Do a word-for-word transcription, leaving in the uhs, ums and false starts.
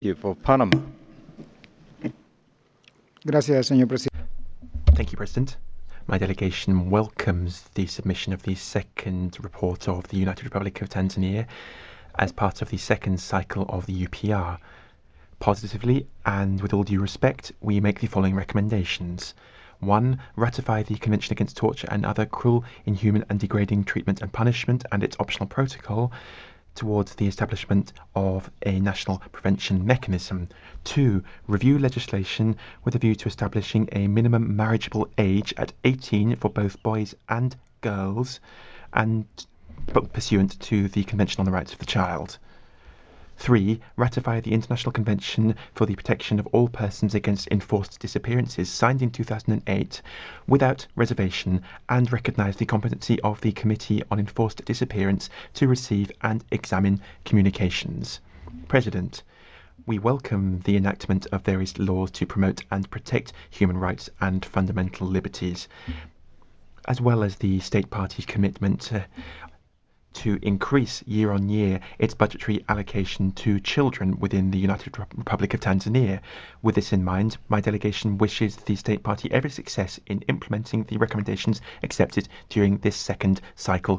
You for Panama. Gracias, señor presidente. Thank you, President. My delegation welcomes the submission of the second report of the United Republic of Tanzania as part of the second cycle of the U P R. Positively and with all due respect, we make the following recommendations. one. Ratify the Convention Against Torture and Other Cruel, Inhuman and Degrading Treatment and Punishment and its optional protocol towards the establishment of a national prevention mechanism. two. Review legislation with a view to establishing a minimum marriageable age at eighteen for both boys and girls and pursuant to the Convention on the Rights of the Child. three. Ratify the International Convention for the Protection of All Persons Against Enforced Disappearances, signed in two thousand eight, without reservation, and recognise the competency of the Committee on Enforced Disappearance to receive and examine communications. President, we welcome the enactment of various laws to promote and protect human rights and fundamental liberties, as well as the State Party's commitment uh, to increase year on year its budgetary allocation to children within the United Republic of Tanzania. With this in mind, my delegation wishes the State Party every success in implementing the recommendations accepted during this second cycle